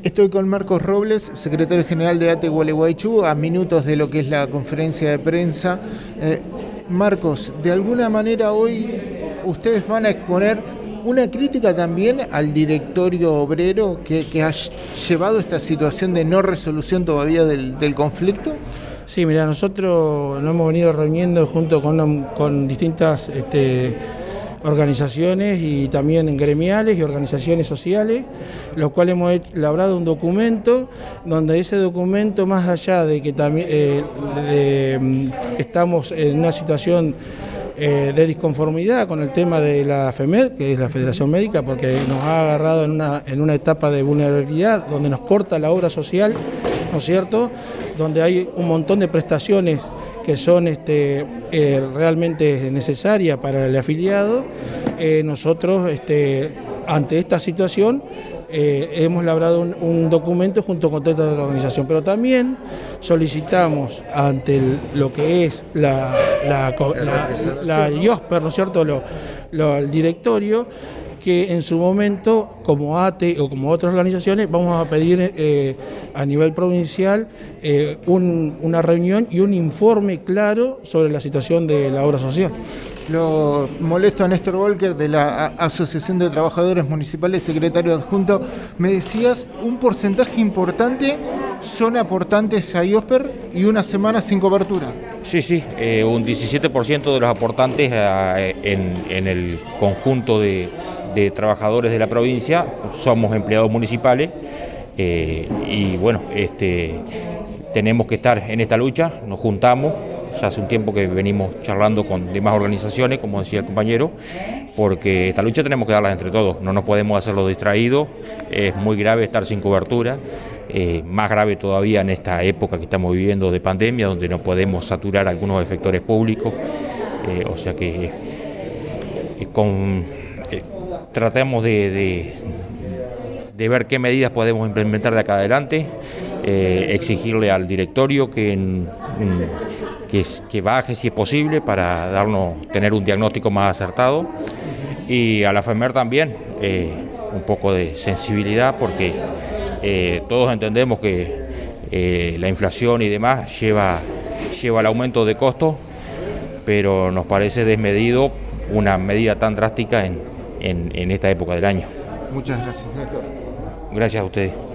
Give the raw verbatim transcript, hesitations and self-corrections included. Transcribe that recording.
Estoy con Marcos Robles, secretario general de A T E Gualeguaychú, a minutos de lo que es la conferencia de prensa. Eh, Marcos, de alguna manera hoy ustedes van a exponer una crítica también al directorio obrero que, que ha llevado esta situación de no resolución todavía del, del conflicto. Sí, mira, nosotros nos hemos venido reuniendo junto con, con distintas este, organizaciones y también gremiales y organizaciones sociales, los cuales hemos elaborado un documento donde ese documento, más allá de que también eh, de, estamos en una situación eh, de disconformidad con el tema de la FEMED, que es la Federación Médica, porque nos ha agarrado en una, en una etapa de vulnerabilidad donde nos corta la obra social, ¿no es cierto?, donde hay un montón de prestaciones que son este, eh, realmente necesarias para el afiliado. Eh, nosotros, este, ante esta situación, eh, hemos elaborado un, un documento junto con toda esta organización, pero también solicitamos ante el, lo que es la, la, la, la, la IOSPER, ¿no es cierto?, lo, lo, el directorio, que en su momento, como A T E o como otras organizaciones, vamos a pedir eh, a nivel provincial eh, un, una reunión y un informe claro sobre la situación de la obra social. Lo molesto a Néstor Volker de la Asociación de Trabajadores Municipales, secretario adjunto. Me decías, un porcentaje importante son aportantes a IOSPER y una semana sin cobertura. Sí, sí, eh, un diecisiete por ciento de los aportantes eh, en, en el conjunto de... de trabajadores de la provincia, somos empleados municipales eh, y bueno, este, tenemos que estar en esta lucha, nos juntamos, ya hace un tiempo que venimos charlando con demás organizaciones, como decía el compañero, porque esta lucha tenemos que darla entre todos, no nos podemos hacerlo distraídos, es muy grave estar sin cobertura, eh, más grave todavía en esta época que estamos viviendo de pandemia, donde no podemos saturar algunos efectores públicos, eh, o sea que eh, con... Tratemos de, de, de ver qué medidas podemos implementar de acá adelante, eh, exigirle al directorio que, que, que baje si es posible para darnos, tener un diagnóstico más acertado, y a la FEMER también eh, un poco de sensibilidad, porque eh, todos entendemos que eh, la inflación y demás lleva, lleva al aumento de costos, pero nos parece desmedido una medida tan drástica en En, en esta época del año. Muchas gracias, Néstor. Gracias a ustedes.